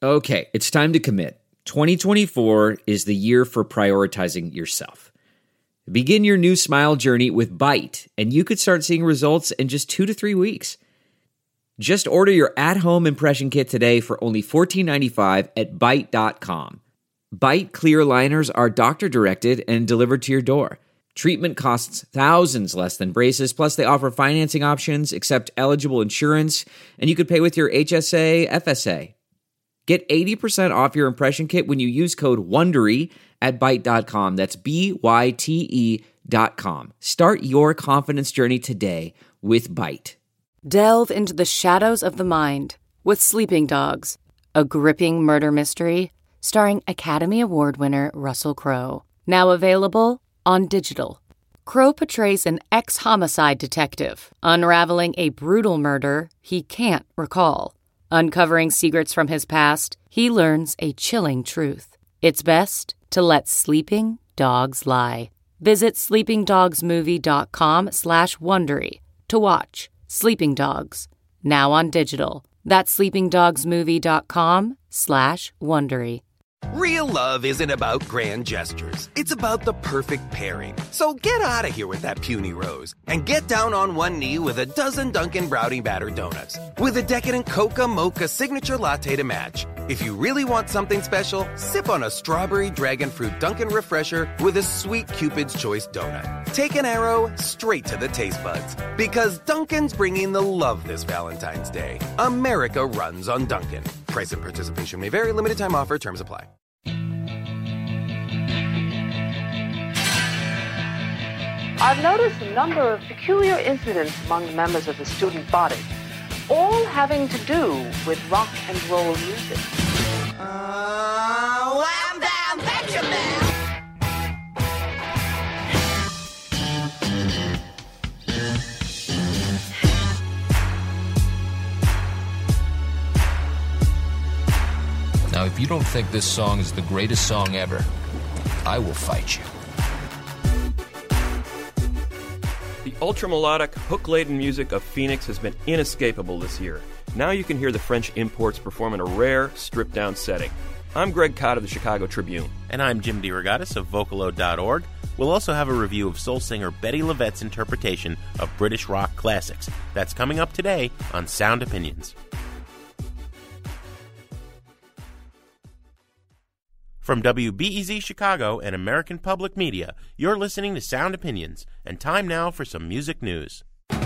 Okay, it's time to commit. 2024 is the year for prioritizing yourself. Begin your new smile journey with Byte, and you could start seeing results in just 2 to 3 weeks. Just order your at-home impression kit today for only $14.95 at Byte.com. Byte clear liners are doctor-directed and delivered to your door. Treatment costs thousands less than braces, plus they offer financing options, accept eligible insurance, and you could pay with your HSA, FSA. Get 80% off your impression kit when you use code WONDERY at Byte.com. That's BYTE.com. Start your confidence journey today with Byte. Delve into the shadows of the mind with Sleeping Dogs, a gripping murder mystery starring Academy Award winner Russell Crowe. Now available on digital. Crowe portrays an ex-homicide detective unraveling a brutal murder he can't recall. Uncovering secrets from his past, he learns a chilling truth. It's best to let sleeping dogs lie. Visit sleepingdogsmovie.com/Wondery to watch Sleeping Dogs, now on digital. That's sleepingdogsmovie.com/Wondery. Real love isn't about grand gestures. It's about the perfect pairing. So get out of here with that puny rose and get down on one knee with a dozen Dunkin' Brownie Batter Donuts with a decadent Coca Mocha signature latte to match. If you really want something special, sip on a strawberry dragon fruit Dunkin' Refresher with a sweet Cupid's Choice donut. Take an arrow straight to the taste buds because Dunkin's bringing the love this Valentine's Day. America runs on Dunkin'. Price and participation may vary. Limited time offer. Terms apply. I've noticed a number of peculiar incidents among the members of the student body, all having to do with rock and roll music. Wham bam Benjamin! Now, if you don't think this song is the greatest song ever, I will fight you. The ultra-melodic, hook-laden music of Phoenix has been inescapable this year. Now you can hear the French imports perform in a rare, stripped-down setting. I'm Greg Cott of the Chicago Tribune. And I'm Jim DeRogatis of Vocalo.org. We'll also have a review of soul singer Betty LaVette's interpretation of British rock classics. That's coming up today on Sound Opinions. From WBEZ Chicago and American Public Media, you're listening to Sound Opinions, and time now for some music news.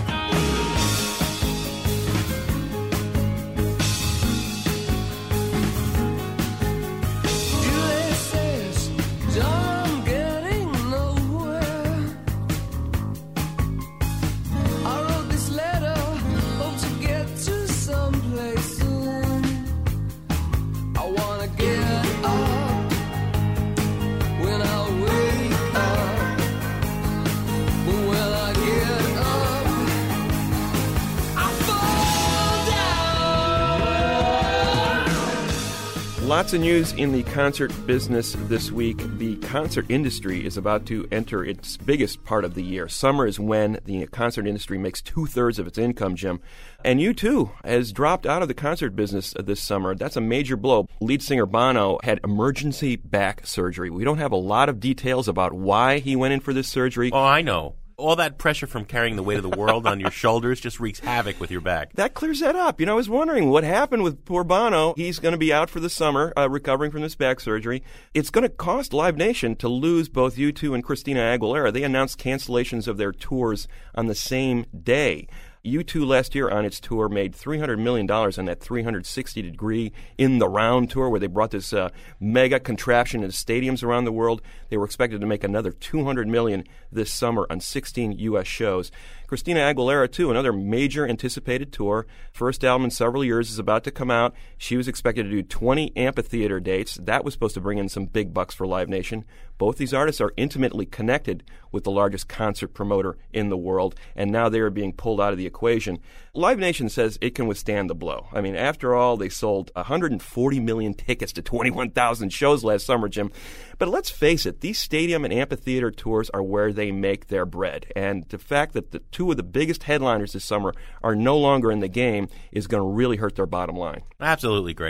Lots of news in the concert business this week. The concert industry is about to enter its biggest part of the year. Summer is when the concert industry makes 2/3 of its income, Jim. And U2 has dropped out of the concert business this summer. That's a major blow. Lead singer Bono had emergency back surgery. We don't have a lot of details about why he went in for this surgery. Oh, I know. All that pressure from carrying the weight of the world on your shoulders just wreaks havoc with your back. That clears that up. I was wondering what happened with poor Bono. He's going to be out for the summer, recovering from this back surgery. It's going to cost Live Nation to lose both U2 and Christina Aguilera. They announced cancellations of their tours on the same day. U2 last year on its tour made $300 million on that 360-degree in the round tour where they brought this mega contraption into stadiums around the world. They were expected to make another $200 million this summer on 16 U.S. shows. Christina Aguilera, too, another major anticipated tour. First album in several years is about to come out. She was expected to do 20 amphitheater dates. That was supposed to bring in some big bucks for Live Nation. Both these artists are intimately connected with the largest concert promoter in the world, and now they are being pulled out of the equation. Live Nation says it can withstand the blow. I mean, after all, they sold 140 million tickets to 21,000 shows last summer, Jim. But let's face it, these stadium and amphitheater tours are where they make their bread. And the fact that the two of the biggest headliners this summer are no longer in the game is going to really hurt their bottom line. Absolutely, Greg.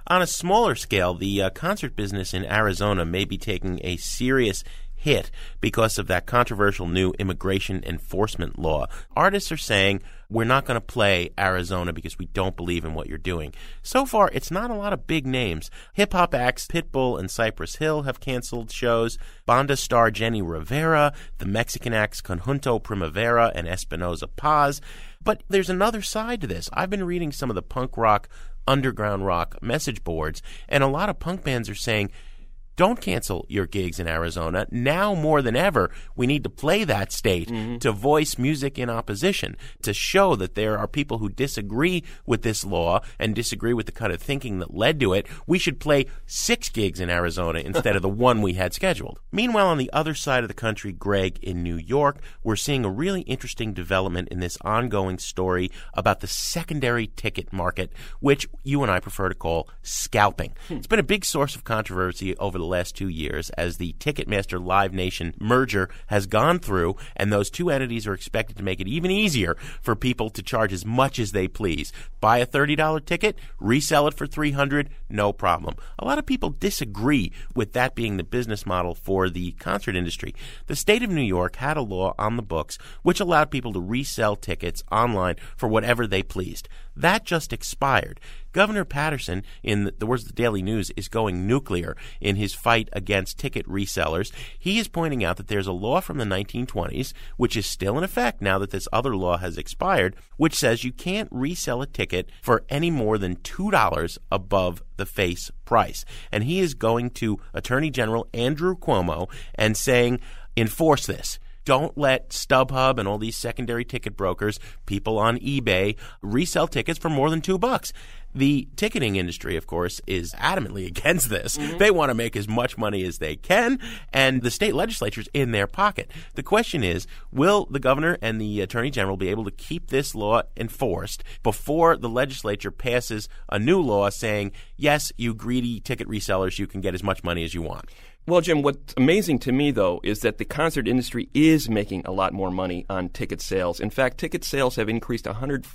On a smaller scale, the concert business in Arizona may be taking a serious hit because of that controversial new immigration enforcement law. Artists are saying, we're not going to play Arizona because we don't believe in what you're doing. So far, it's not a lot of big names. Hip-hop acts Pitbull and Cypress Hill have canceled shows. Banda star Jenny Rivera, the Mexican acts Conjunto Primavera and Espinoza Paz. But there's another side to this. I've been reading some of the punk rock, underground rock message boards, and a lot of punk bands are saying, don't cancel your gigs in Arizona. Now more than ever, we need to play that state to voice music in opposition, to show that there are people who disagree with this law and disagree with the kind of thinking that led to it. We should play 6 gigs in Arizona instead of the one we had scheduled. Meanwhile, on the other side of the country, Greg, in New York, we're seeing a really interesting development in this ongoing story about the secondary ticket market, which you and I prefer to call scalping. It's been a big source of controversy over the last 2 years as the Ticketmaster Live Nation merger has gone through, and those two entities are expected to make it even easier for people to charge as much as they please. Buy a $30 ticket, resell it for $300, no problem. A lot of people disagree with that being the business model for the concert industry. The state of New York had a law on the books which allowed people to resell tickets online for whatever they pleased. That just expired. Governor Patterson, in the words of the Daily News, is going nuclear in his fight against ticket resellers. He is pointing out that there's a law from the 1920s, which is still in effect now that this other law has expired, which says you can't resell a ticket for any more than $2 above the face price. And he is going to Attorney General Andrew Cuomo and saying, enforce this. Don't let StubHub and all these secondary ticket brokers, people on eBay, resell tickets for more than $2. The ticketing industry, of course, is adamantly against this. They want to make as much money as they can, and the state legislature's in their pocket. The question is, will the governor and the attorney general be able to keep this law enforced before the legislature passes a new law saying, yes, you greedy ticket resellers, you can get as much money as you want? Well, Jim, what's amazing to me, though, is that the concert industry is making a lot more money on ticket sales. In fact, ticket sales have increased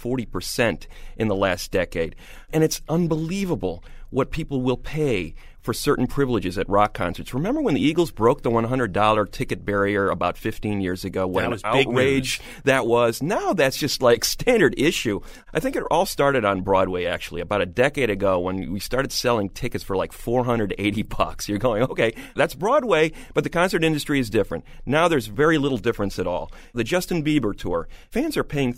140% in the last decade. And it's unbelievable what people will pay for certain privileges at rock concerts. Remember when the Eagles broke the $100 ticket barrier about 15 years ago? What an outrage that was. Now that's just like standard issue. I think it all started on Broadway, actually, about a decade ago when we started selling tickets for like $480. You're going, okay, that's Broadway, but the concert industry is different. Now there's very little difference at all. The Justin Bieber tour, fans are paying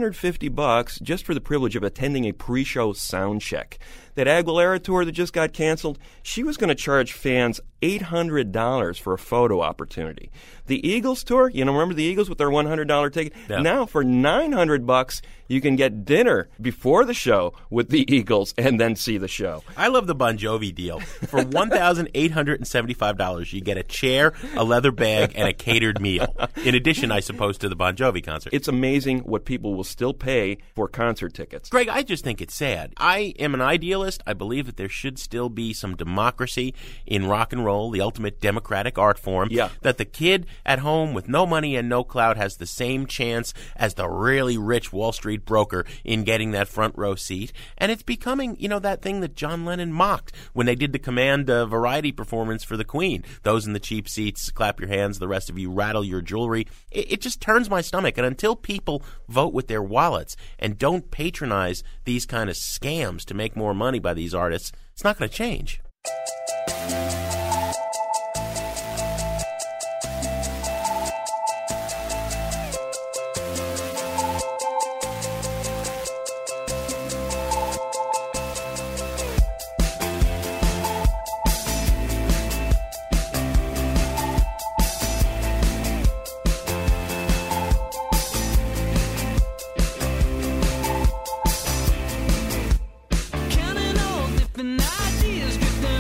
$350 just for the privilege of attending a pre-show sound check. That Aguilera tour that just got canceled, she was going to charge fans $800 for a photo opportunity. The Eagles tour, remember the Eagles with their $100 ticket? Yeah. Now for $900, you can get dinner before the show with the Eagles and then see the show. I love the Bon Jovi deal. For $1,875, you get a chair, a leather bag, and a catered meal. In addition, I suppose, to the Bon Jovi concert. It's amazing what people will still pay for concert tickets. Greg, I just think it's sad. I am an idealist. I believe that there should still be some democracy in rock and roll, the ultimate democratic art form. Yeah. That the kid at home with no money and no clout has the same chance as the really rich Wall Street broker in getting that front row seat. And it's becoming, that thing that John Lennon mocked when they did the Command variety performance for the Queen. Those in the cheap seats, clap your hands, the rest of you rattle your jewelry. It just turns my stomach. And until people vote with their wallets and don't patronize these kind of scams to make more money by these artists, it's not going to change. Counting all different ideas drifting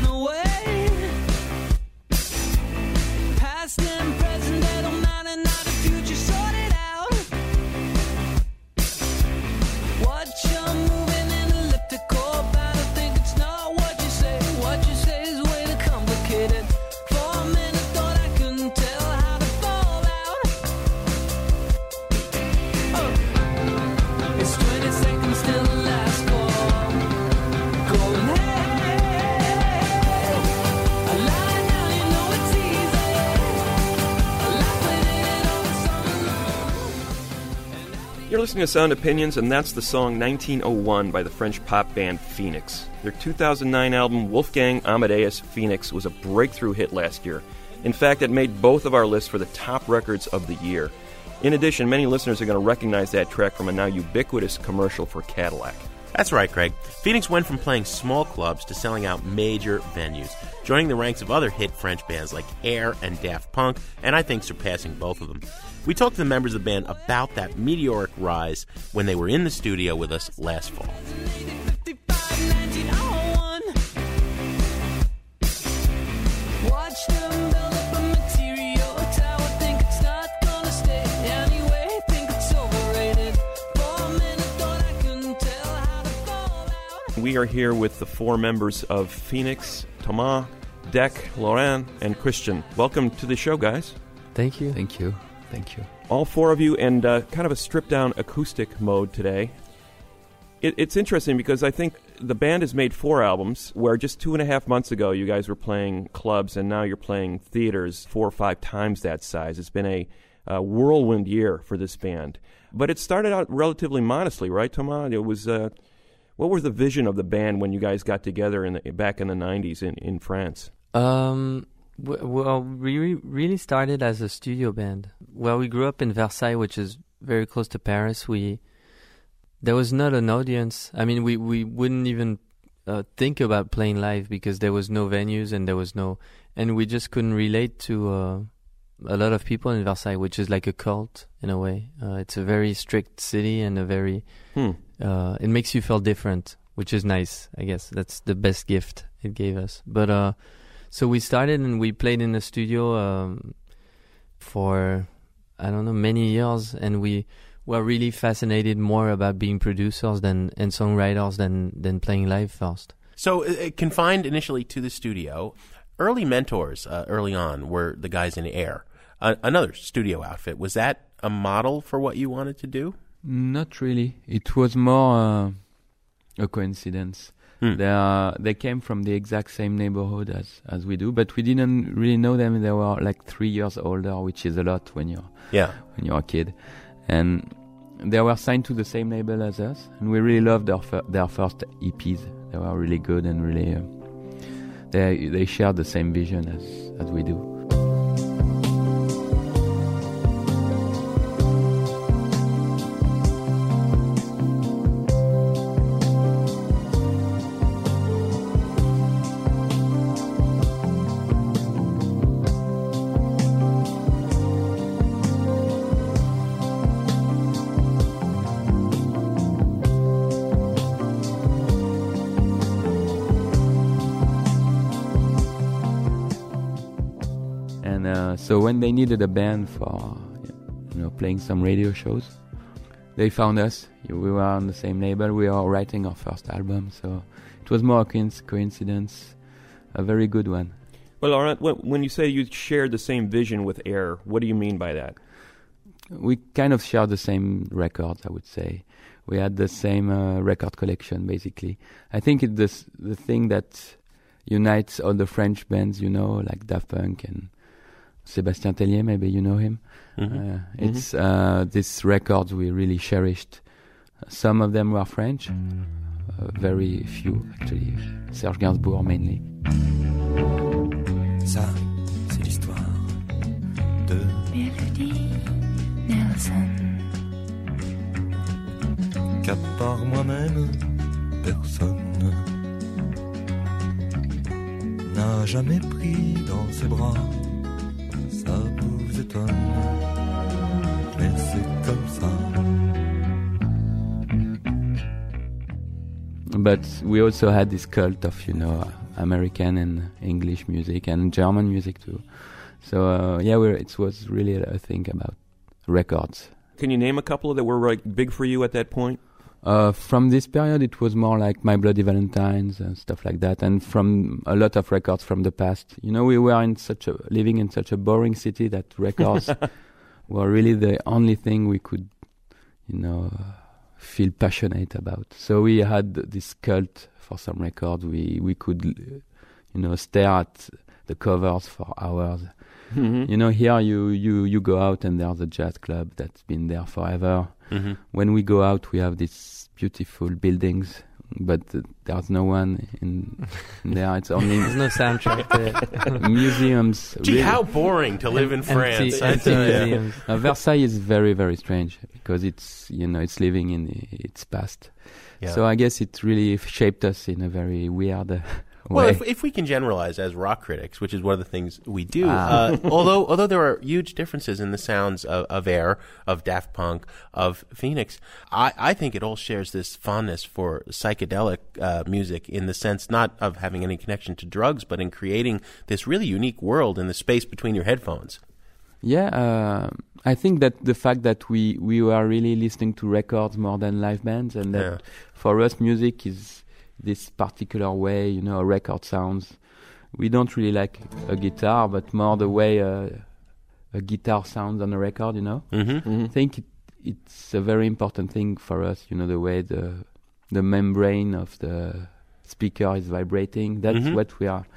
listening to Sound Opinions, and that's the song 1901 by the French pop band Phoenix. Their 2009 album, Wolfgang Amadeus Phoenix, was a breakthrough hit last year. In fact, it made both of our lists for the top records of the year. In addition, many listeners are going to recognize that track from a now ubiquitous commercial for Cadillac. That's right, Craig. Phoenix went from playing small clubs to selling out major venues, joining the ranks of other hit French bands like Air and Daft Punk, and I think surpassing both of them. We talked to the members of the band about that meteoric rise when they were in the studio with us last fall. We are here with the four members of Phoenix: Thomas, Dec, Laurent, and Christian. Welcome to the show, guys. Thank you. Thank you. Thank you. All four of you in kind of a stripped-down acoustic mode today. It's interesting because I think the band has made 4 albums where just 2.5 months ago you guys were playing clubs and now you're playing theaters 4 or 5 times that size. It's been a whirlwind year for this band. But it started out relatively modestly, right, Thomas? It was... what was the vision of the band when you guys got together back in the 90s in France? Well, we really started as a studio band. Well, we grew up in Versailles, which is very close to Paris. There was not an audience. I mean, we wouldn't even think about playing live because there was no venues and we just couldn't relate to a lot of people in Versailles, which is like a cult in a way. It's a very strict city and a very... it makes you feel different, which is nice, I guess. That's the best gift it gave us. But so we started and we played in the studio for, I don't know, many years. And we were really fascinated more about being producers and songwriters than playing live first. So confined initially to the studio, early mentors early on were the guys in Air, another studio outfit. Was that a model for what you wanted to do? Not really. It was more a coincidence. They came from the exact same neighborhood as we do, but we didn't really know them. They were like 3 years older, which is a lot when you're a kid. And they were signed to the same label as us, and we really loved their first EPs. They were really good and really they shared the same vision as we do. So when they needed a band for, playing some radio shows, they found us. We were on the same label. We were writing our first album, so it was more a coincidence, a very good one. Well, Laurent, when you say you shared the same vision with Air, what do you mean by that? We kind of shared the same records, I would say. We had the same record collection, basically. I think it's the thing that unites all the French bands, like Daft Punk and Sébastien Tellier, maybe you know him. It's these records we really cherished. Some of them were French, very few actually. Serge Gainsbourg mainly. Ça, c'est l'histoire de Melody Nelson. Qu'à part moi-même, personne n'a jamais pris dans ses bras. Ça vous étonne, mais c'est comme ça. But we also had this cult of, American and English music and German music too. So it was really a thing about records. Can you name a couple that were big for you at that point? From this period, it was more like My Bloody Valentines and stuff like that, and from a lot of records from the past. We were living in such a boring city that records were really the only thing we could, feel passionate about. So we had this cult for some records. We could, stare at the covers for hours. Mm-hmm. Here you go out and there's a jazz club that's been there forever. When we go out, we have these beautiful buildings, but there's no one in there. It's only there's no soundtrack there. Museums. Gee, how boring to live in France. Empty museums. Versailles is very, very strange because it's living in its past. Yeah. So I guess it really shaped us in a very weird way. Well, if we can generalize as rock critics, which is one of the things we do, although there are huge differences in the sounds of Air, of Daft Punk, of Phoenix, I think it all shares this fondness for psychedelic music in the sense not of having any connection to drugs, but in creating this really unique world in the space between your headphones. Yeah, I think that the fact that we were really listening to records more than live bands, and that for us music is this particular way, a record sounds. We don't really like a guitar, but more the way a guitar sounds on a record, I think it's a very important thing for us, the way the membrane of the speaker is vibrating. That's what we are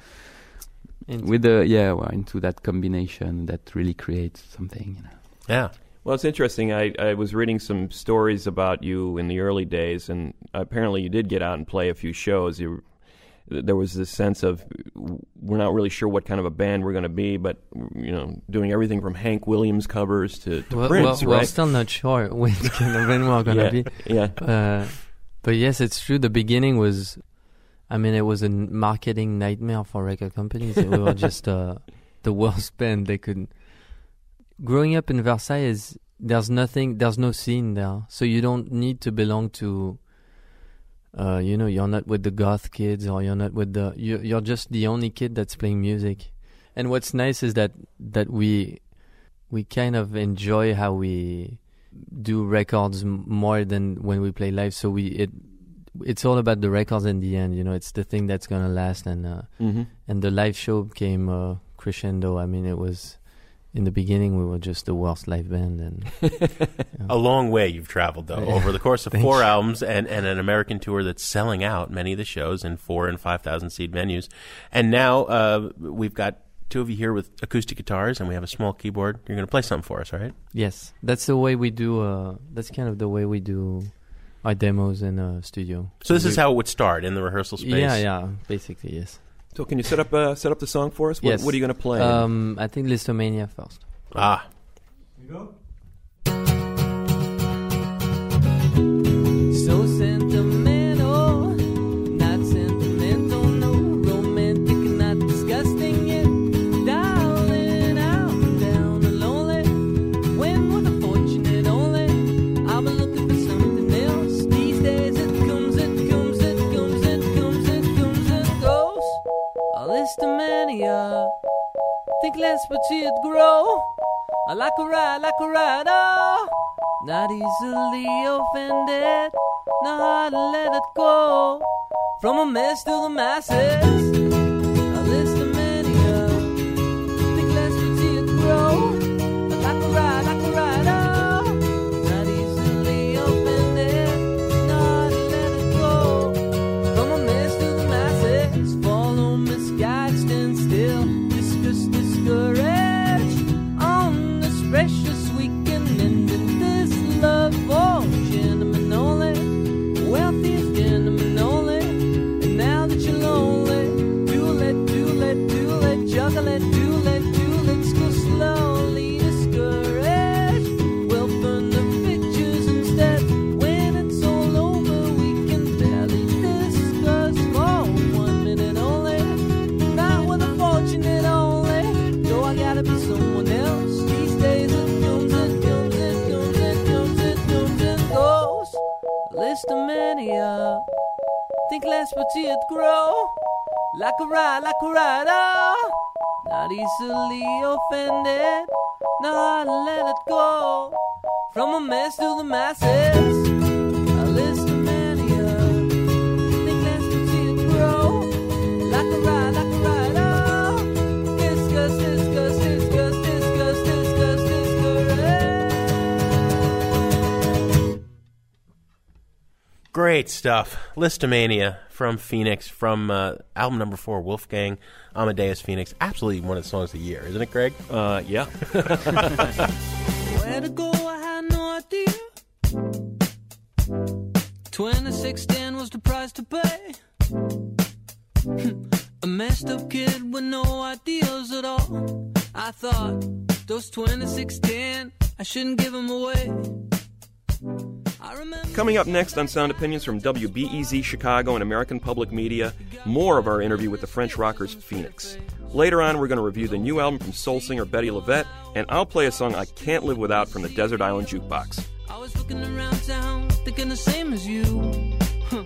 we're into that combination that really creates something. Yeah. Well, it's interesting. I was reading some stories about you in the early days, and apparently you did get out and play a few shows. There was this sense of we're not really sure what kind of a band we're going to be, but doing everything from Hank Williams covers to Prince, right? We're still not sure which kind of band we're going to be. Yeah. But yes, it's true. The beginning was, it was a marketing nightmare for record companies. We were just the worst band they could. Growing up in Versailles, there's no scene there, so you don't need to belong to. You're not with the goth kids, or you're not with you're just the only kid that's playing music. And what's nice is that we kind of enjoy how we do records more than when we play live. So it's all about the records in the end. It's the thing that's gonna last. And and the live show came crescendo. It was. In the beginning, we were just the worst live band. And a long way you've traveled, though, over the course of 4 albums and an American tour that's selling out many of the shows in 4,000 and 5,000 seat venues. And now we've got two of you here with acoustic guitars, and we have a small keyboard. You're going to play something for us, right? Yes, that's the way we do. That's kind of the way we do our demos in a studio. So this is how it would start in the rehearsal space. Yeah, basically yes. So can you set up the song for us? Yes. What are you going to play? I think Listomania first. Ah. Here you go. So sentimental, not sentimental, no, romantic, not disgusting yet. Darling, I'm down and lonely. When was the fortunate only? I've been looking for something else. These days it comes and goes. Listomania, think less but see it grow. I like a ride, oh. Not easily offended, know how to let it go. From a mess to the masses, a Listomania, think less but see it grow. I like a ride, oh. Not easily offended, know how to let it go. From a mess to the masses, follow misguided, stand still, discouraged on this precious weekend, ending this love for gentlemen only, wealthiest gentlemen only. And now that you're lonely, do let, juggle it, let's go slowly, discouraged. We'll burn the pictures instead. When it's all over, we can barely discuss for 1 minute only. Not with a fortunate only, though I gotta be someone else. These days it comes and goes. Listomania, think less but see it grow. Like a ride, oh. Not easily offended, know how to let it go. From a mess to the masses, a Listomania, think less but see it grow. Like a ride, oh. Discuss. Great stuff. Listomania from Phoenix, from album number 4, Wolfgang Amadeus Phoenix. Absolutely one of the songs of the year, isn't it, Greg? Yeah. Where to go, I had no idea. 2610 was the price to pay. A messed up kid with no ideals at all. I thought, those 2610, I shouldn't give them away. Coming up next on Sound Opinions from WBEZ Chicago and American Public Media, more of our interview with the French rockers Phoenix. Later on, we're going to review the new album from soul singer Betty LaVette, and I'll play a song I can't live without from the Desert Island Jukebox. I was looking around town, thinking the same as you. I'm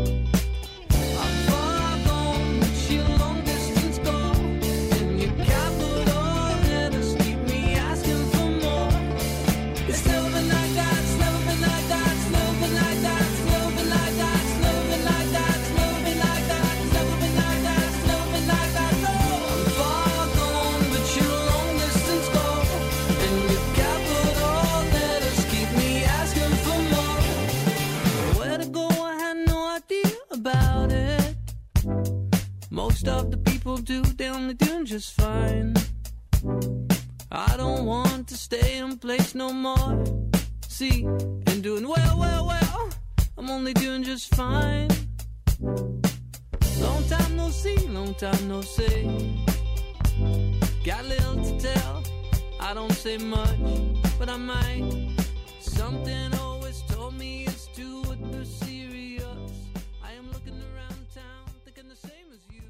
far gone, but you long distance go. And your capital letters keep me asking for more. It's never been like that, it's never been like that, it's never been like that, it's never been like that, it's never been like that, it's never been like that, it's never been like that, it's never been like that, no. I'm far gone, but you long distance go. And your capital letters keep me asking for more. Where to go, I had no idea about it. Most of the people do, they only doing just fine. I don't want to stay in place no more. See, and doing well, I'm only doing just fine. Long time no see, long time no see. Got little to tell, I don't say much, but I might. Something always told me it's too serious. I am looking around town, thinking the same as you.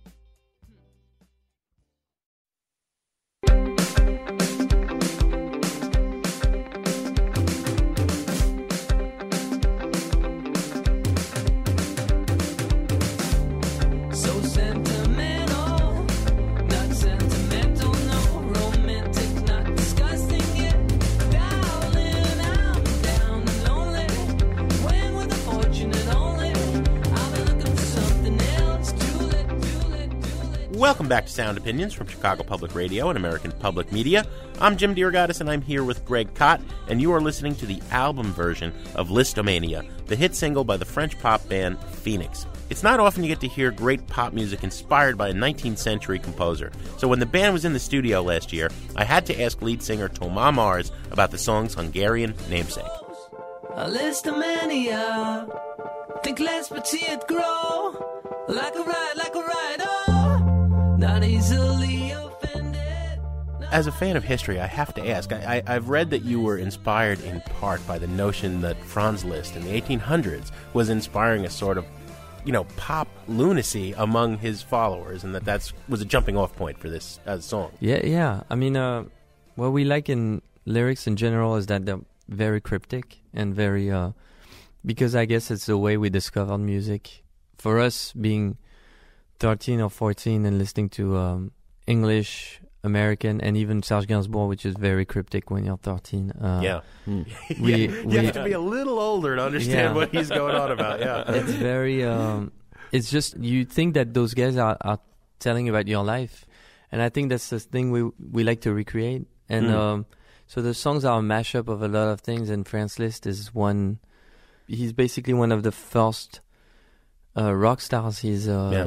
So sentimental, not sentimental, no. Romantic, not disgusting yet. Darling, I'm down and lonely. When with a fortunate only, I've been looking for something else. Too late. Welcome back to Sound Opinions from Chicago Public Radio and American Public Media. I'm Jim DeRogatis, and I'm here with Greg Kot, and you are listening to the album version of Listomania, the hit single by the French pop band Phoenix. It's not often you get to hear great pop music inspired by a 19th century composer. So when the band was in the studio last year, I had to ask lead singer Thomas Mars about the song's Hungarian namesake. A Listomania, think less but see it grow. Like a ride, oh, not easily offended. As a fan of history, I have to ask, I've read that you were inspired in part by the notion that Franz Liszt in the 1800s was inspiring a sort of, pop lunacy among his followers, and that was a jumping off point for this song. Yeah. I mean, what we like in lyrics in general is that they're very cryptic and very, because I guess it's the way we discovered music. For us, being 13 or 14 and listening to English, American, and even Serge Gainsbourg, which is very cryptic when you're 13. You have to be a little older to understand what he's going on about. Yeah, it's very. It's just you think that those guys are telling you about your life, and I think that's the thing we like to recreate. And so the songs are a mashup of a lot of things. And Franz Liszt is one. He's basically one of the first rock stars. He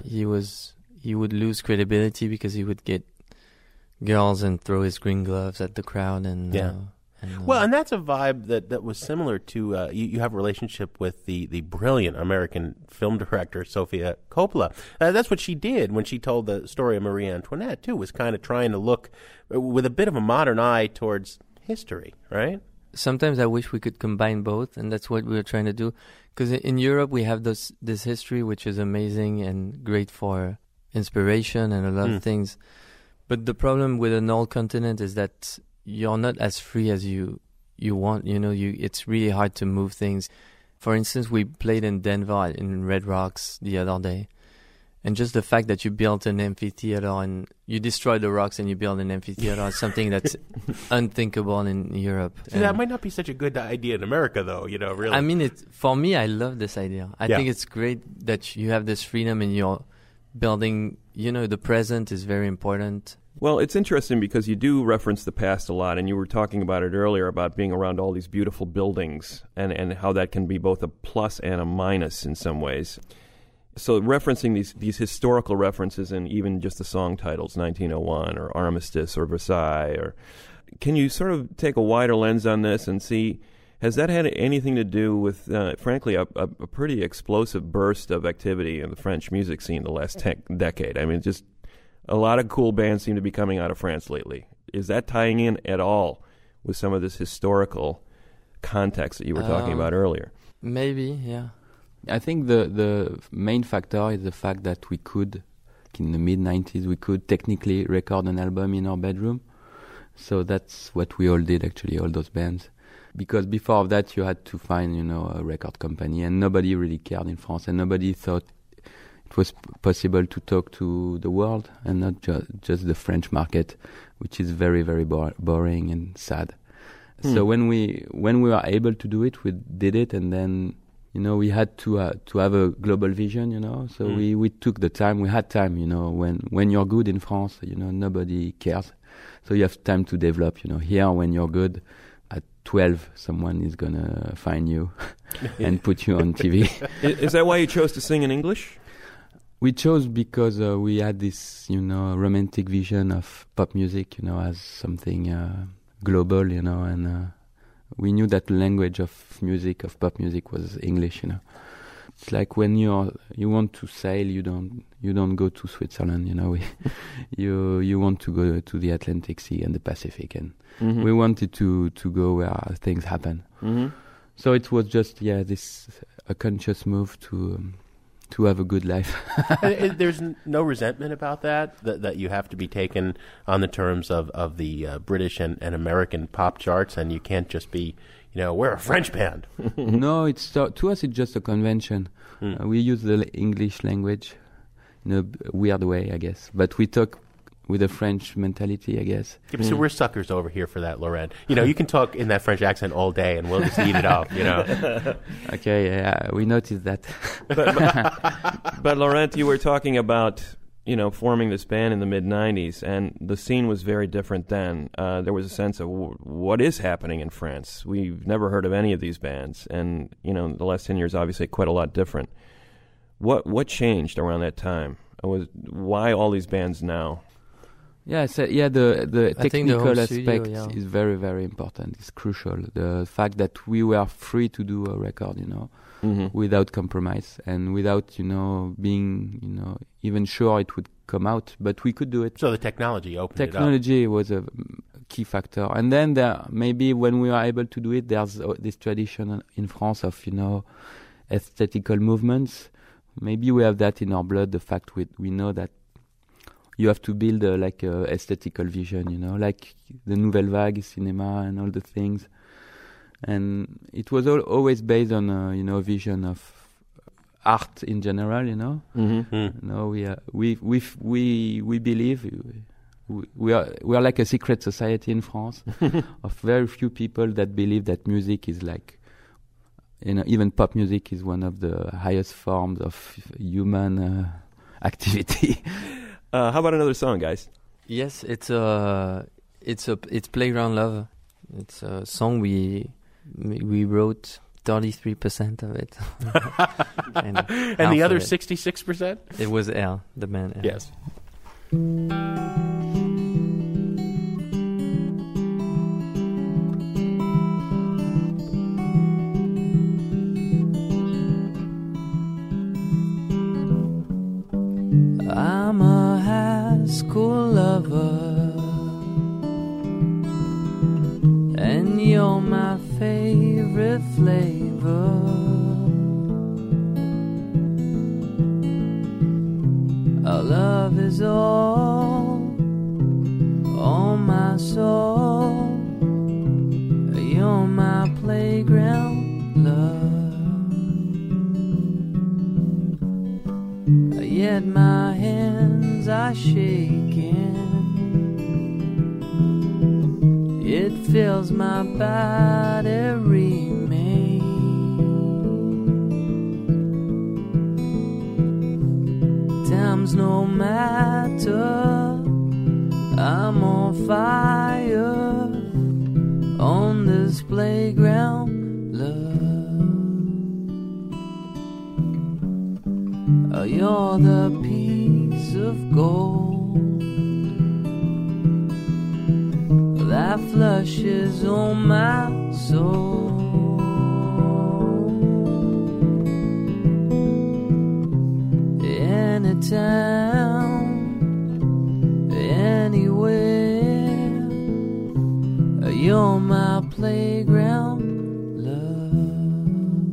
would lose credibility because he would get girls and throw his green gloves at the crowd and and that's a vibe that was similar to you have a relationship with the brilliant American film director Sofia Coppola. That's what she did when she told the story of Marie Antoinette too, was kind of trying to look with a bit of a modern eye towards history, right? Sometimes I wish we could combine both, and that's what we were trying to do, because in Europe we have this history which is amazing and great for inspiration and a lot of things. But the problem with an old continent is that you're not as free as you want. It's really hard to move things. For instance, we played in Denver in Red Rocks the other day. And just the fact that you built an amphitheater and you destroy the rocks and you build an amphitheater is something that's unthinkable in Europe. See, that might not be such a good idea in America, though, really. I mean, for me, I love this idea. I think it's great that you have this freedom and you're building, the present is very important. Well, it's interesting because you do reference the past a lot, and you were talking about it earlier about being around all these beautiful buildings and how that can be both a plus and a minus in some ways. So referencing these historical references and even just the song titles, 1901 or Armistice or Versailles, or can you sort of take a wider lens on this and see Has that had anything to do with, frankly, a pretty explosive burst of activity in the French music scene the last decade? I mean, just a lot of cool bands seem to be coming out of France lately. Is that tying in at all with some of this historical context that you were talking about earlier? Maybe, yeah. I think the main factor is the fact that we could, in the mid-90s, we could technically record an album in our bedroom. So that's what we all did, actually, all those bands. Because before that, you had to find, a record company, and nobody really cared in France, and nobody thought it was possible to talk to the world and not just the French market, which is very, very boring and sad. So when we were able to do it, we did it, and then we had to have a global vision. So we took the time. We had time. When you're good in France, nobody cares. So you have time to develop. Here when you're good, at 12, someone is gonna find you and put you on TV. Is that why you chose to sing in English? We chose because we had this, romantic vision of pop music, as something global, and we knew that the language of music, of pop music, was English. It's like when you want to sail, you don't go to Switzerland. You want to go to the Atlantic Sea and the Pacific, and we wanted to go where things happen. So it was just this a conscious move to have a good life. There's no resentment about that you have to be taken on the terms of the British and American pop charts, and you can't just be, we're a French band. No, to us it's just a convention. We use the English language in a weird way, I guess, but we talk with a French mentality, I guess. Yeah, so we're suckers over here for that, Laurent. You can talk in that French accent all day, and we'll just eat it up. Okay, yeah, we noticed that. But Laurent, you were talking about forming this band in the mid-'90s, and the scene was very different then. There was a sense of what is happening in France. We've never heard of any of these bands, and the last 10 years obviously quite a lot different. What changed around that time? Why all these bands now? Yeah, the technical aspect studio, is very, very important. It's crucial. The fact that we were free to do a record, without compromise and without, being, even sure it would come out, but we could do it. So the technology opened it up. Technology was a key factor. And then maybe when we were able to do it, there's this tradition in France of, aesthetical movements. Maybe we have that in our blood, the fact we know that you have to build a aesthetical vision, like the Nouvelle Vague cinema and all the things. And it was always based on a vision of art in general. We believe we are like a secret society in France of very few people that believe that music is like, even pop music is one of the highest forms of human activity. How about another song, guys? Yes, it's Playground Love. It's a song we wrote 33% of it. and the other 66%? It was L, the band L. Yes. I'm a high school lover, and you're my favorite flavor. Our love is all on my soul. You're my playground love. Yet my hands are shaking. It fills my battery main. Time's no matter. I'm on fire on this playground, love. You're the piece of gold that flushes on my soul. town, anywhere. You're my playground, love.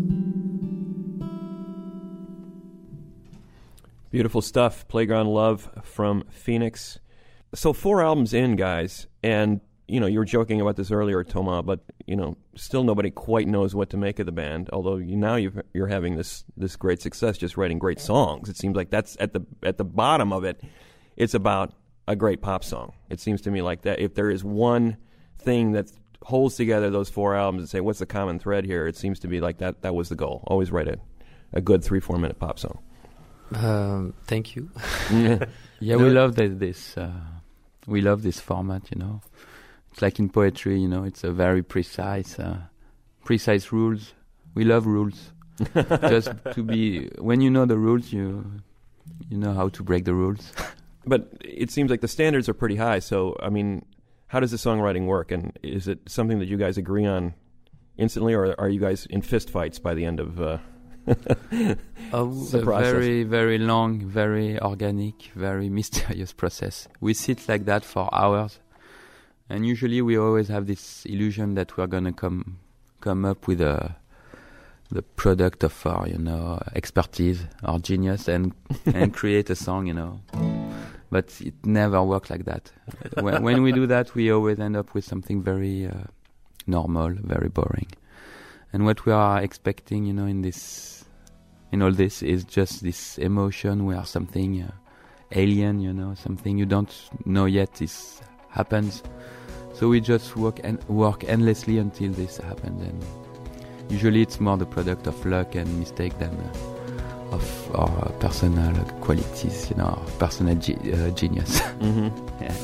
Beautiful stuff. Playground Love from Phoenix. So 4 albums in, guys, and you know, you were joking about this earlier, Thomas, but you know, still nobody quite knows what to make of the band. Although you're having this great success, just writing great songs. It seems like that's at the bottom of it. It's about a great pop song. It seems to me like that. If there is one thing that holds together those 4 albums and say what's the common thread here, it seems to be like that. That was the goal. Always write a good 3-4 minute pop song. Thank you. Yeah, we love this. We love this format. You know. It's like in poetry, you know, it's a very precise rules. We love rules. Just to be, when you know the rules, you know how to break the rules. But it seems like the standards are pretty high. So, I mean, how does the songwriting work? And is it something that you guys agree on instantly, or are you guys in fist fights by the end of the process? Very, very long, very organic, very mysterious process. We sit like that for hours. And usually we always have this illusion that we're going to come up with the product of our, you know, expertise, our genius, and create a song, you know. But it never works like that. When we do that, we always end up with something very normal, very boring. And what we are expecting, you know, in all this is just this emotion where something alien, you know, something you don't know yet happens. So we just work endlessly until this happens, and usually it's more the product of luck and mistake than of our personal qualities, you know, our personal genius. Mm-hmm. Yeah.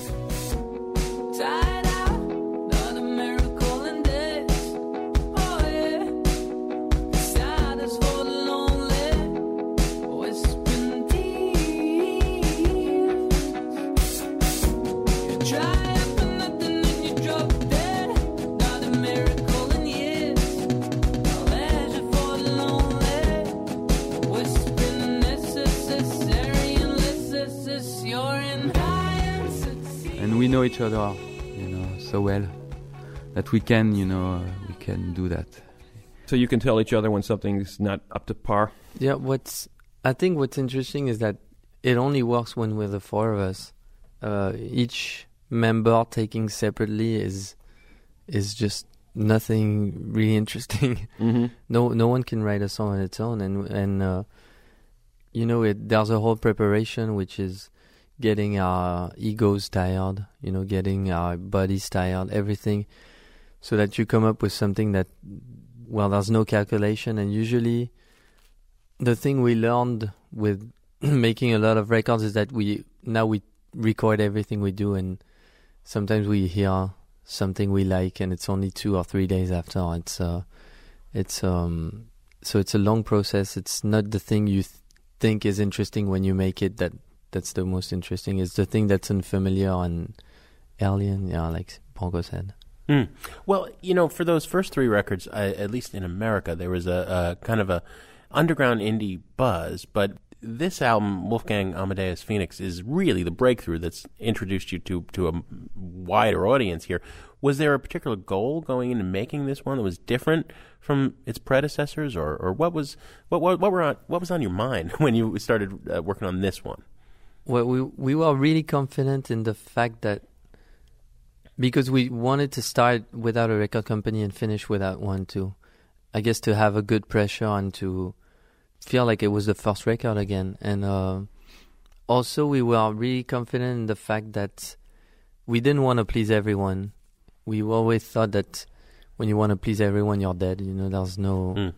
Know each other, you know, so well that we can do that. So you can tell each other when something's not up to par. Yeah, I think what's interesting is that it only works when we're the 4 of us. Each member taking separately is just nothing really interesting. Mm-hmm. No one can write a song on its own, and you know, there's a whole preparation which is getting our egos tired, you know, getting our bodies tired, everything, so that you come up with something that, well, there's no calculation. And usually the thing we learned with making a lot of records is that we record everything we do, and sometimes we hear something we like and it's only 2 or 3 days after. So it's a long process. It's not the thing you think is interesting when you make it that's the most interesting. It's the thing that's unfamiliar and alien, yeah, like Bongo said. Mm. Well, you know, for those first 3 records, at least in America, there was a kind of a underground indie buzz. But this album, Wolfgang Amadeus Phoenix, is really the breakthrough that's introduced you to a wider audience here. Was there a particular goal going into making this one that was different from its predecessors, or what was on your mind when you started working on this one? Well, we were really confident in the fact that, because we wanted to start without a record company and finish without one too. I guess to have a good pressure and to feel like it was the first record again. And also we were really confident in the fact that we didn't want to please everyone. We always thought that when you want to please everyone, you're dead. You know, there's no...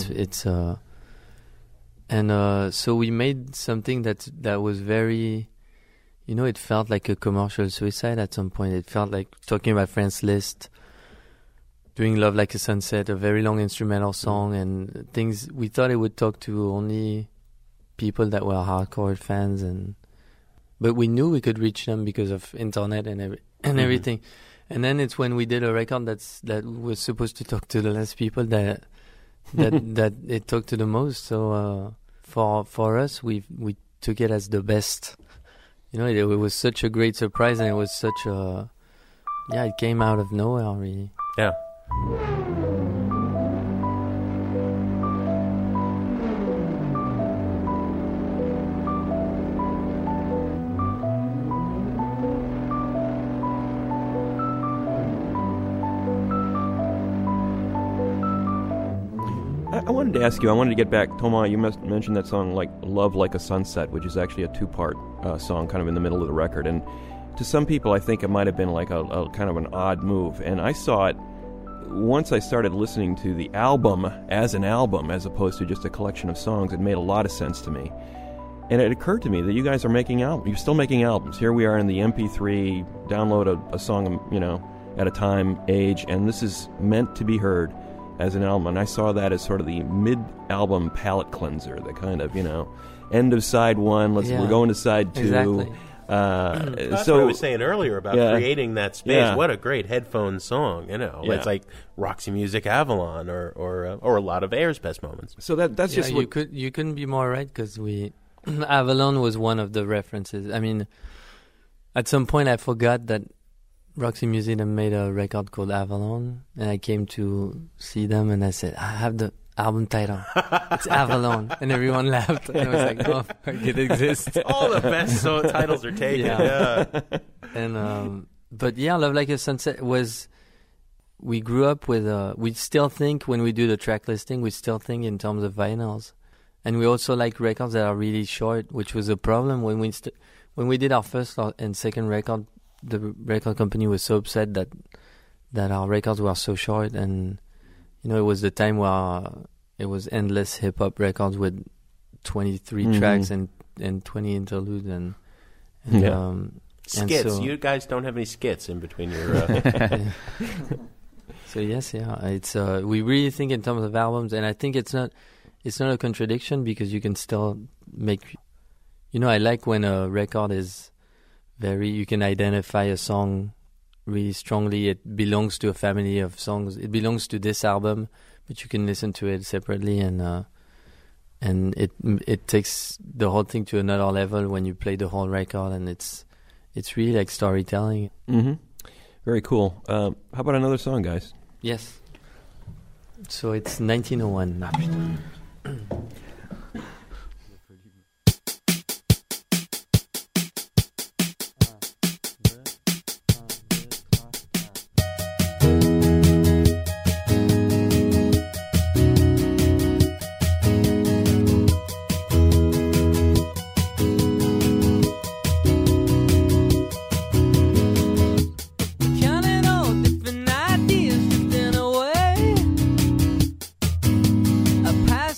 So we made something that was very, you know, it felt like a commercial suicide at some point. It felt like talking about Franz Liszt, doing Love Like a Sunset, a very long instrumental song, and things. We thought it would talk to only people that were hardcore fans, but we knew we could reach them because of internet and everything. And then it's when we did a record that was supposed to talk to the less people that it talked to the most. So for us, we took it as the best. You know, it was such a great surprise, and it was such a it came out of nowhere, really. Yeah. I wanted to ask you, I wanted to get back, Thomas, you mentioned that song like Love Like a Sunset, which is actually a two-part song kind of in the middle of the record. And to some people, I think it might have been like a kind of an odd move. And I saw it once I started listening to the album as an album as opposed to just a collection of songs. It made a lot of sense to me. And it occurred to me that you guys are making albums. You're still making albums. Here we are in the MP3, download a song, at a time age, and this is meant to be heard as an album. And I saw that as sort of the mid-album palate cleanser, the kind of, end of side one, we're going to side two. Exactly. That's what I was saying earlier about creating that space. Yeah. What a great headphone song, It's like Roxy Music Avalon or a lot of Air's best moments. So that's just what... You couldn't be more right, because Avalon was one of the references. I mean, at some point I forgot that Roxy Music made a record called Avalon, and I came to see them, and I said, I have the album title. It's Avalon. And everyone laughed. And I was like, oh, it exists. All the best titles are taken. Yeah. And, but yeah, Love Like a Sunset was, we grew up with, we still think when we do the track listing, we still think in terms of vinyls. And we also like records that are really short, which was a problem when we did our first and second record. The record company was so upset that our records were so short, and it was the time where it was endless hip hop records with 23 tracks and 20 interludes and skits. And so, you guys don't have any skits in between your. So yes, it's we really think in terms of albums, and I think it's not a contradiction, because you can still make. I like when a record is. You can identify a song really strongly. It belongs to a family of songs. It belongs to this album, but you can listen to it separately, and it takes the whole thing to another level when you play the whole record, and it's really like storytelling. Mm-hmm. Very cool. How about another song, guys? Yes. So it's 1901. Past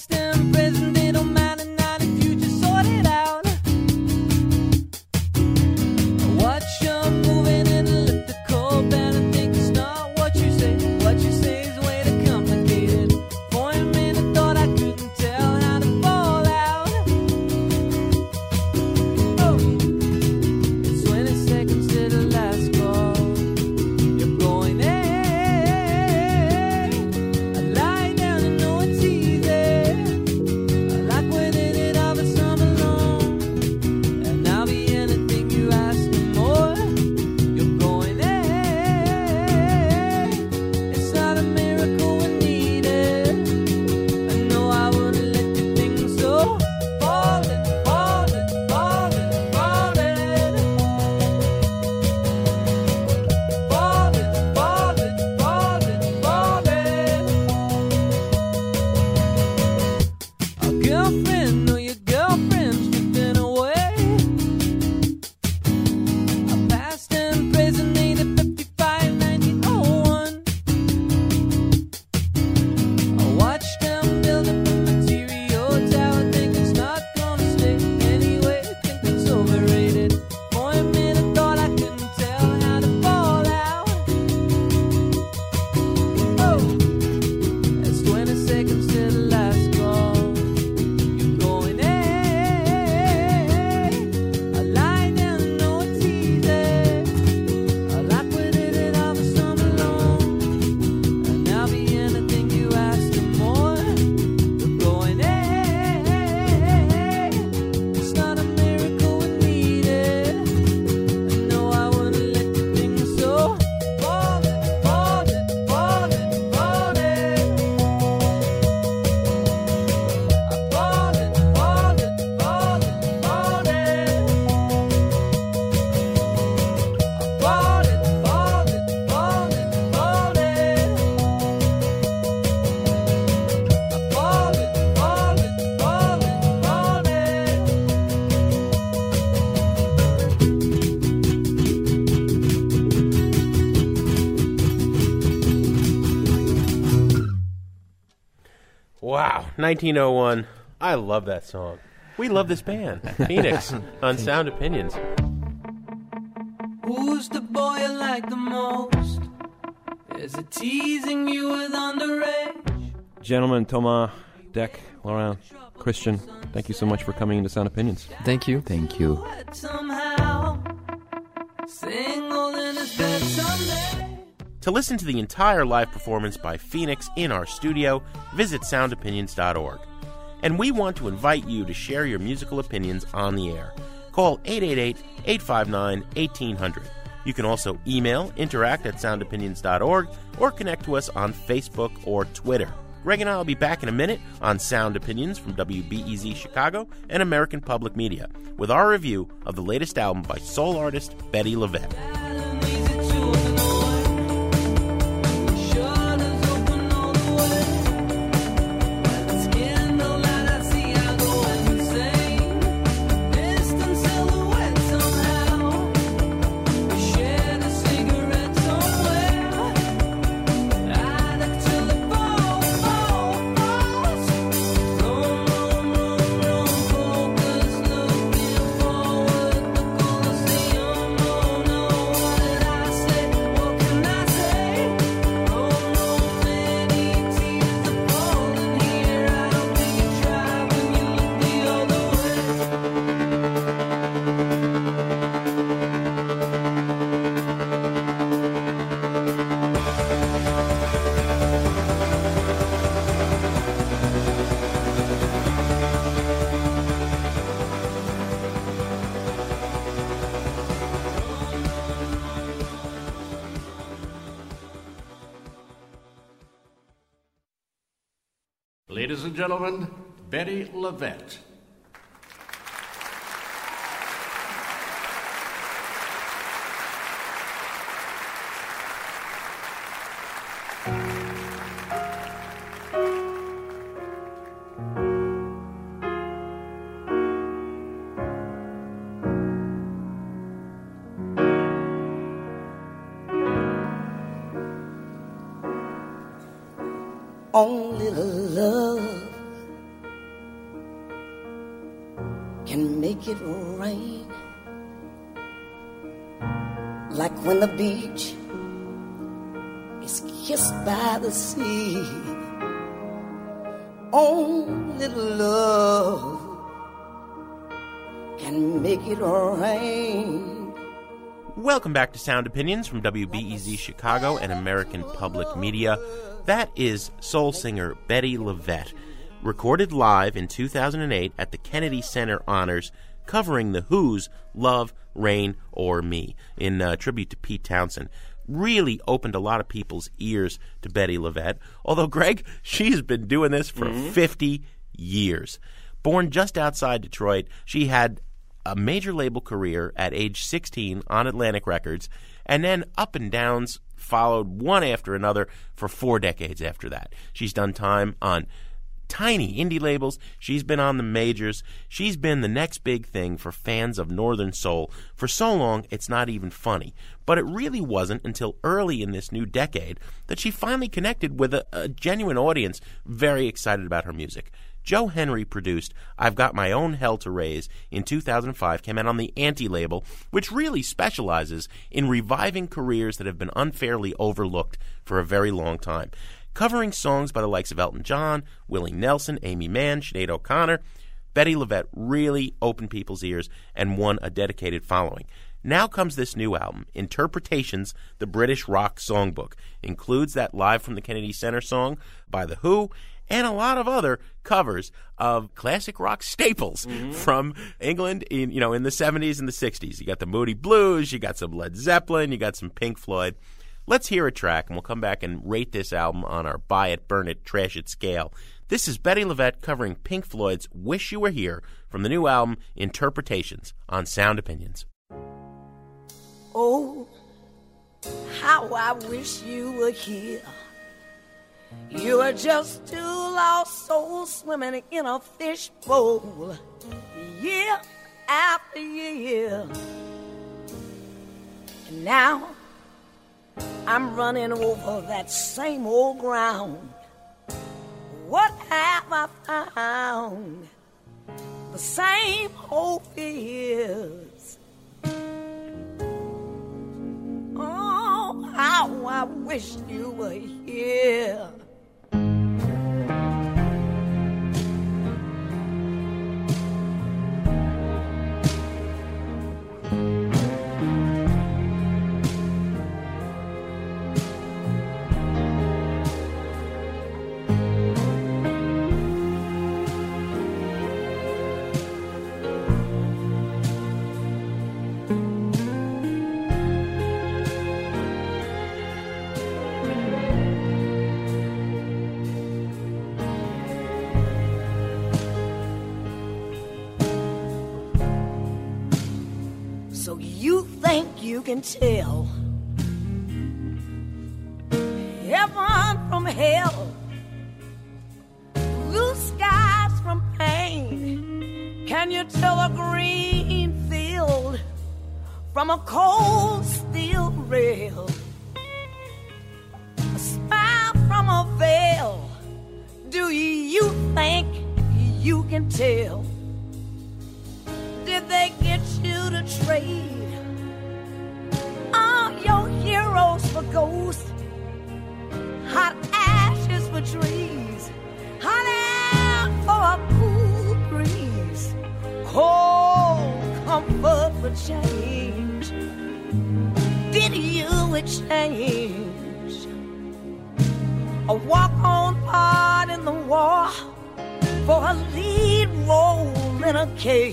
1901. I love that song. We love this band. Phoenix on Sound Opinions. Who's the boy you like the most? Is it teasing you with underage? Gentlemen, Thomas, Deck, Laurent, Christian, thank you so much for coming into Sound Opinions. Thank you. Thank you. Somehow, single in his bed someday. To listen to the entire live performance by Phoenix in our studio, visit soundopinions.org. And we want to invite you to share your musical opinions on the air. Call 888-859-1800. You can also email interact@soundopinions.org or connect to us on Facebook or Twitter. Greg and I will be back in a minute on Sound Opinions from WBEZ Chicago and American Public Media with our review of the latest album by soul artist Betty LaVette. Ladies and gentlemen, Betty LaVette. Only love can make it rain, like when the beach is kissed by the sea. Only love can make it rain. Welcome back to Sound Opinions from WBEZ Chicago and American Public Media. That is soul singer Betty LaVette, recorded live in 2008 at the Kennedy Center Honors, covering The Who's Love, Rain, or Me, in tribute to Pete Townsend. Really opened a lot of people's ears to Betty LaVette, although, Greg, she's been doing this for 50 years. Born just outside Detroit, she had a major label career at age 16 on Atlantic Records, and then up and downs followed one after another for 4 decades after that. She's done time on tiny indie labels. She's been on the majors. She's been the next big thing for fans of Northern Soul. For so long, it's not even funny. But it really wasn't until early in this new decade that she finally connected with a genuine audience very excited about her music. Joe Henry produced I've Got My Own Hell to Raise in 2005, came out on the Anti label, which really specializes in reviving careers that have been unfairly overlooked for a very long time. Covering songs by the likes of Elton John, Willie Nelson, Amy Mann, Sinead O'Connor, Betty LaVette really opened people's ears and won a dedicated following. Now comes this new album, Interpretations, the British Rock Songbook. Includes that Live from the Kennedy Center song by The Who, and a lot of other covers of classic rock staples from England in the 70s and the 60s. You got the Moody Blues, you got some Led Zeppelin, you got some Pink Floyd. Let's hear a track, and we'll come back and rate this album on our buy it, burn it, trash it scale. This is Betty LaVette covering Pink Floyd's Wish You Were Here from the new album Interpretations on Sound Opinions. Oh, how I wish you were here. You are just two lost souls swimming in a fishbowl, year after year. And now I'm running over that same old ground. What have I found the same old fears. Oh, how I wish you were here. So you think you can tell heaven from hell, blue skies from pain? Can you tell a green field from a cold steel rail? A smile from a veil. Do you think you can tell? Did they get you to trade all your heroes for ghosts, hot ashes for trees, hot air for a cool breeze, cold comfort for change? Did you exchange a walk-on part in the war for a lead role in a cage?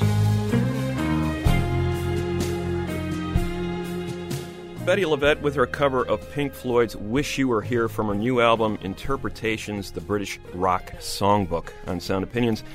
Bettye LaVette with her cover of Pink Floyd's Wish You Were Here from her new album, Interpretations, the British Rock Songbook, on Sound Opinions.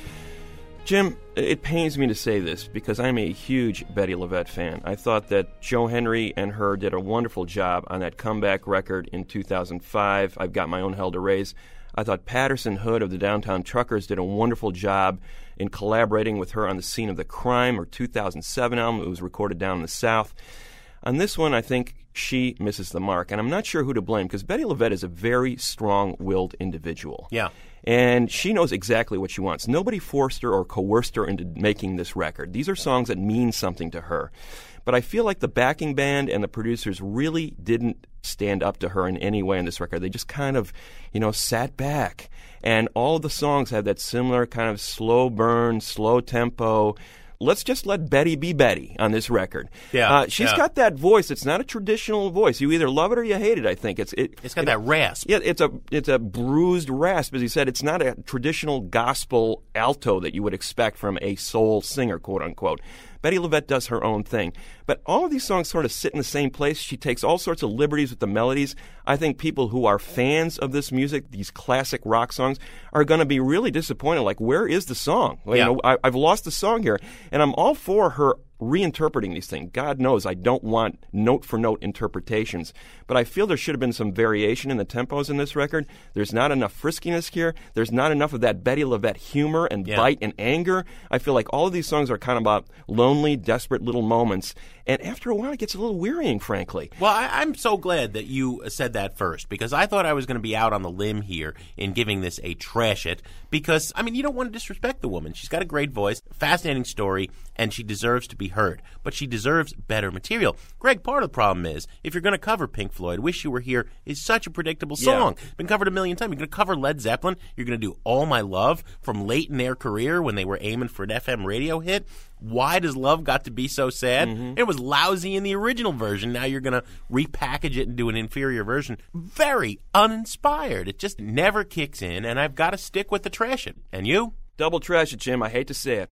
Jim, it pains me to say this because I'm a huge Bettye LaVette fan. I thought that Joe Henry and her did a wonderful job on that comeback record in 2005, I've Got My Own Hell to Raise. I thought Patterson Hood of the Downtown Truckers did a wonderful job in collaborating with her on The Scene of the Crime, her 2007 album. It was recorded down in the South. On this one, I think she misses the mark, and I'm not sure who to blame, because Bettye LaVette is a very strong-willed individual. Yeah. And she knows exactly what she wants. Nobody forced her or coerced her into making this record. These are songs that mean something to her. But I feel like the backing band and the producers really didn't stand up to her in any way on this record. They just kind of, sat back. And all of the songs have that similar kind of slow burn, slow tempo. Let's just let Bettye be Bettye on this record. Yeah, she's got that voice. It's not a traditional voice. You either love it or you hate it, I think. It's got that rasp. Yeah, it's a bruised rasp. As you said, it's not a traditional gospel alto that you would expect from a soul singer, quote unquote. Bettye LaVette does her own thing. But all of these songs sort of sit in the same place. She takes all sorts of liberties with the melodies. I think people who are fans of this music, these classic rock songs, are going to be really disappointed. Like, where is the song? Yeah. I've lost the song here. And I'm all for her reinterpreting these things. God knows I don't want note-for-note interpretations. But I feel there should have been some variation in the tempos in this record. There's not enough friskiness here. There's not enough of that Bettye LaVette humor and bite and anger. I feel like all of these songs are kind of about lonely, desperate little moments. And after a while, it gets a little wearying, frankly. Well, I'm so glad that you said that first, because I thought I was going to be out on the limb here in giving this a trash it, because, you don't want to disrespect the woman. She's got a great voice, fascinating story, and she deserves to be heard. But she deserves better material. Greg, part of the problem is, if you're going to cover Pink Floyd, Wish You Were Here is such a predictable song. Been covered a million times. You're going to cover Led Zeppelin. You're going to do All My Love from late in their career when they were aiming for an FM radio hit. Why Does Love Got to Be So Sad? It was lousy in the original version. Now you're going to repackage it and do an inferior version. Very uninspired. It just never kicks in, and I've got to stick with the trash it. And you? Double trash it, Jim. I hate to say it.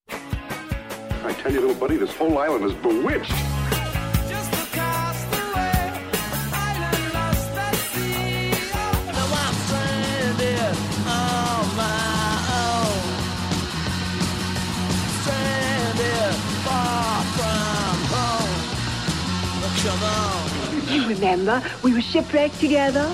I tell you, little buddy, this whole island is bewitched. You remember, we were shipwrecked together.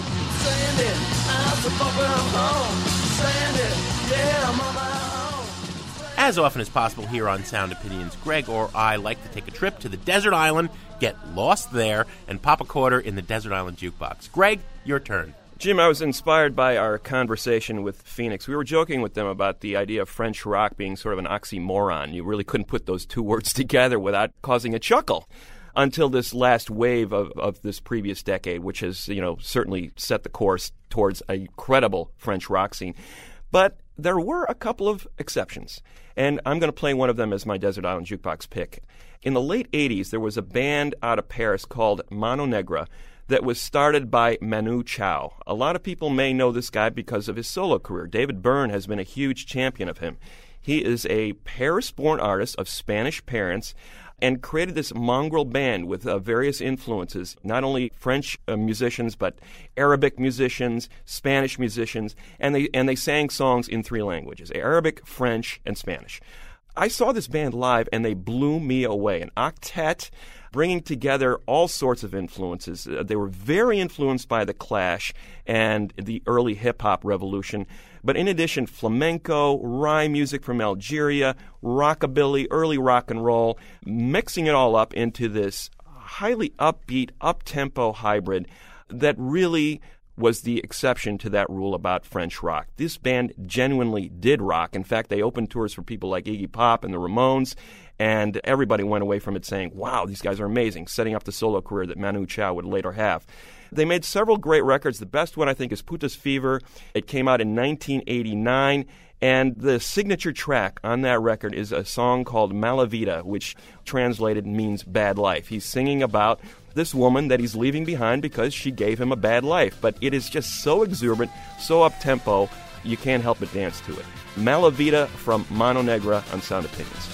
As often as possible here on Sound Opinions, Greg or I like to take a trip to the desert island, get lost there, and pop a quarter in the desert island jukebox. Greg, your turn. Jim, I was inspired by our conversation with Phoenix. We were joking with them about the idea of French rock being sort of an oxymoron. You really couldn't put those two words together without causing a chuckle until this last wave of this previous decade, which has, certainly set the course towards a credible French rock scene. But there were a couple of exceptions, and I'm going to play one of them as my Desert Island Jukebox pick. In the late 80s, there was a band out of Paris called Mano Negra that was started by Manu Chao. A lot of people may know this guy because of his solo career. David Byrne has been a huge champion of him. He is a Paris-born artist of Spanish parents and created this mongrel band with various influences, not only French musicians, but Arabic musicians, Spanish musicians, and they sang songs in 3 languages, Arabic, French, and Spanish. I saw this band live, and they blew me away. An octet bringing together all sorts of influences. They were very influenced by The Clash and the early hip-hop revolution. But in addition, flamenco, rhyme music from Algeria, rockabilly, early rock and roll, mixing it all up into this highly upbeat, up-tempo hybrid that really was the exception to that rule about French rock. This band genuinely did rock. In fact, they opened tours for people like Iggy Pop and the Ramones, and everybody went away from it saying, wow, these guys are amazing, setting up the solo career that Manu Chao would later have. They made several great records. The best one, I think, is Putas Fever. It came out in 1989, and the signature track on that record is a song called Mala Vida, which translated means bad life. He's singing about this woman that he's leaving behind because she gave him a bad life. But it is just so exuberant, so up-tempo, you can't help but dance to it. Mala Vida from Mano Negra on Sound Opinions.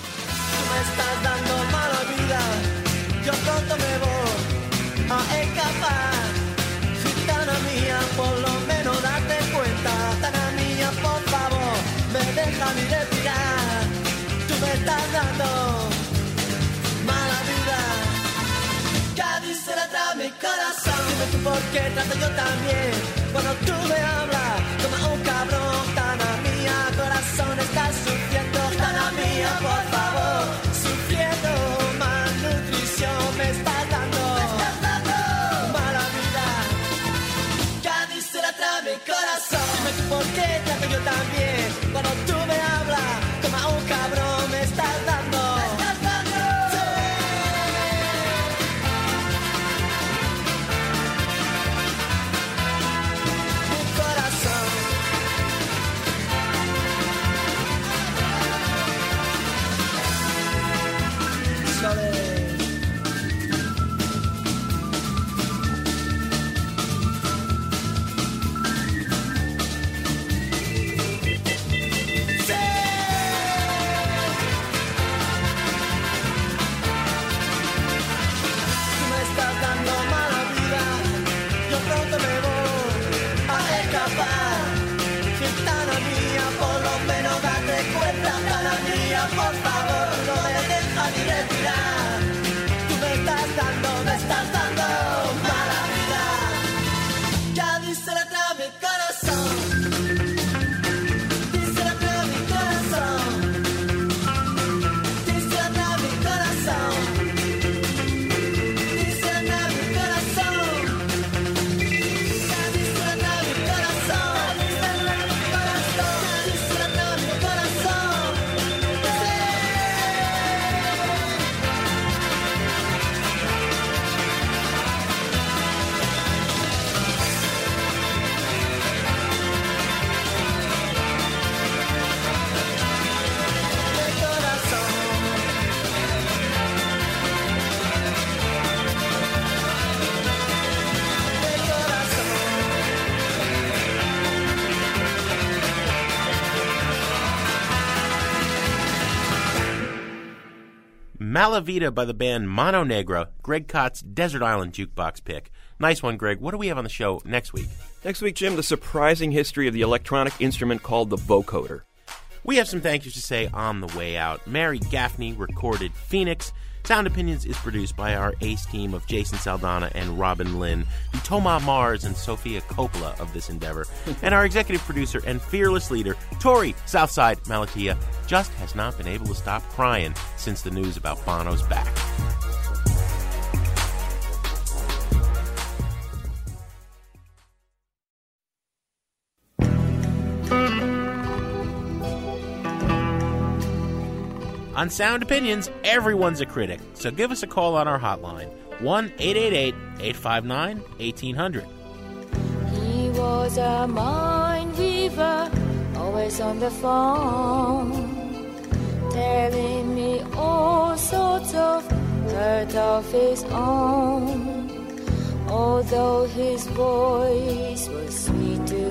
Mi corazón, dime tú por qué trato yo también. Cuando tú me hablas como un cabrón, Tana mía, corazón está sufriendo. Tana mía, por favor, sufriendo. Malnutrición me estás dando. Mala vida, Cádiz se la trae mi corazón. Dime tú por qué trato yo también. Cuando tú me hablas como un cabrón, me estás dando. Por favor, no me dejas ni respirar. Tú me estás dando mala vida. Ya dice la trama mi corazón. Dice la trama mi corazón. Dice la trama mi corazón. Dice la trama mi corazón. Ya dice la trama mi corazón. Dice la trama mi corazón. Ya dice la trama mi corazón. Mala Vida by the band Mano Negra, Greg Kott's Desert Island Jukebox pick. Nice one, Greg. What do we have on the show next week? Next week, Jim, the surprising history of the electronic instrument called the vocoder. We have some thank yous to say on the way out. Mary Gaffney recorded Phoenix. Sound Opinions is produced by our ace team of Jason Saldana and Robin Lynn, the Toma Mars and Sofia Coppola of this endeavor. And our executive producer and fearless leader, Tori Southside Malatia, just has not been able to stop crying since the news about Bono's back. On Sound Opinions, everyone's a critic, so give us a call on our hotline, 1-888-859-1800. He was a mind weaver, always on the phone, telling me all sorts of hurt of his own. Although his voice was sweet to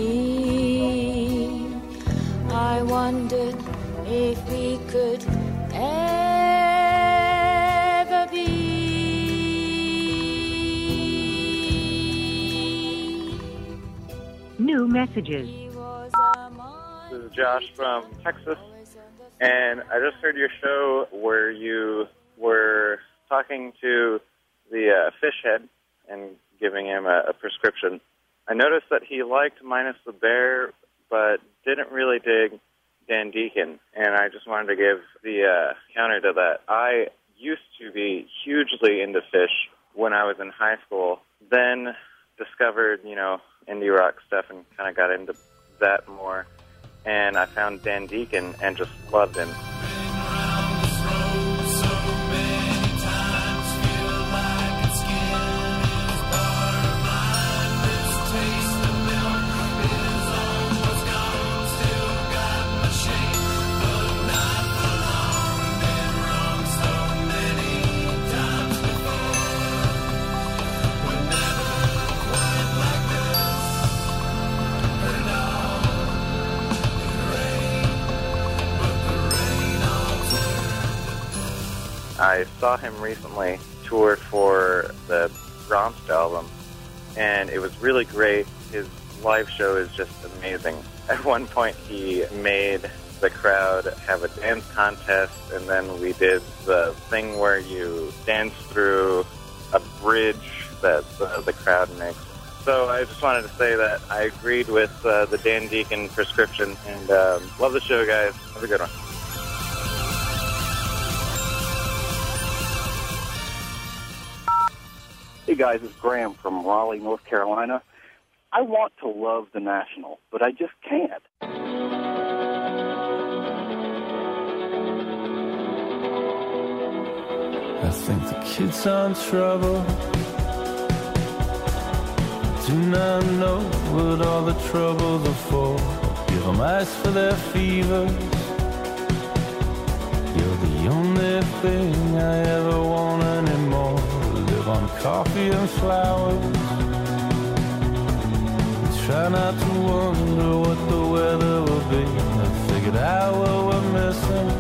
me, I wondered if we could ever be. New messages. This is Josh from Texas, and I just heard your show where you were talking to the fish head and giving him a prescription. I noticed that he liked Minus the Bear, but didn't really dig Dan Deacon, and I just wanted to give the counter to that. I used to be hugely into Fish when I was in high school, then discovered, indie rock stuff and kind of got into that more, and I found Dan Deacon and just loved him. I saw him recently tour for the Bromst album, and it was really great. His live show is just amazing. At one point, he made the crowd have a dance contest, and then we did the thing where you dance through a bridge that the crowd makes. So I just wanted to say that I agreed with the Dan Deacon prescription, and love the show, guys. Have a good one. Hey guys, it's Graham from Raleigh, North Carolina. I want to love the National, but I just can't. I think the kids are in trouble. Do not know what all the troubles are for. Give them ice for their fevers. You're the only thing I ever want anymore. Live on coffee and flowers. Try not to wonder what the weather will be. I figured out what we're missing.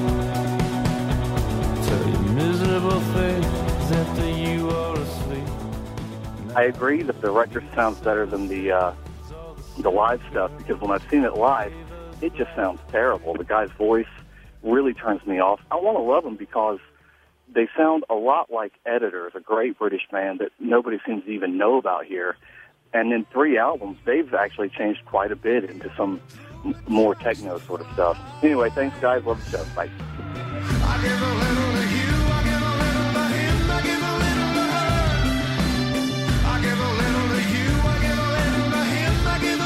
Tell you miserable things after you are asleep. I agree that the record sounds better than the live stuff, because when I've seen it live, it just sounds terrible. The guy's voice really turns me off. I want to love them because they sound a lot like Editors, a great British band that nobody seems to even know about here. And in 3 albums, they've actually changed quite a bit into some more techno sort of stuff. Anyway, thanks, guys. Love the show. Bye. I give a little to you, I give a little to him, I give a little to her. I give a little to you, I give a little to him, I give a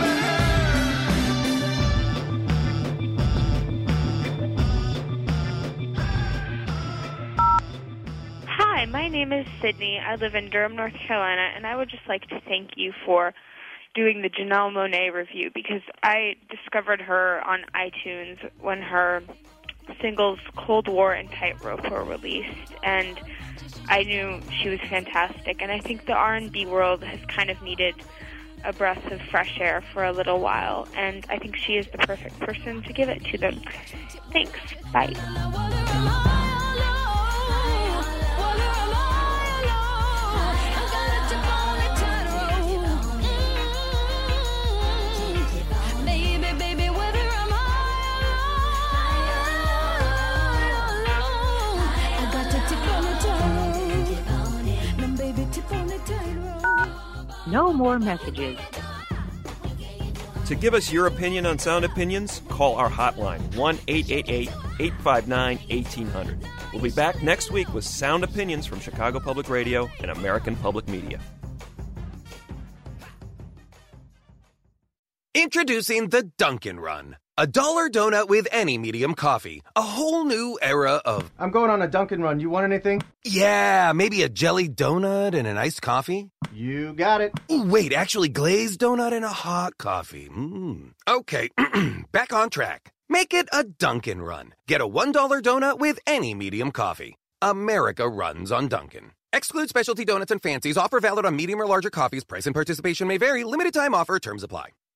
little to her. Hi, my name is Sydney. I live in Durham, North Carolina, and I would just like to thank you for doing the Janelle Monáe review, because I discovered her on iTunes when her singles Cold War and Tightrope were released, and I knew she was fantastic. And I think the R&B world has kind of needed a breath of fresh air for a little while, and I think she is the perfect person to give it to them. Thanks. Bye. No more messages. To give us your opinion on Sound Opinions, call our hotline, 1-888-859-1800. We'll be back next week with Sound Opinions from Chicago Public Radio and American Public Media. Introducing the Dunkin' Run, A $1 donut with any medium coffee. A whole new era of... I'm going on a Dunkin' run. You want anything? Yeah, maybe a jelly donut and an iced coffee? You got it. Ooh, wait, actually glazed donut and a hot coffee. Okay, back on track. Make it a Dunkin' run. Get a $1 donut with any medium coffee. America runs on Dunkin'. Exclude specialty donuts and fancies. Offer valid on medium or larger coffees. Price and participation may vary. Limited time offer. Terms apply.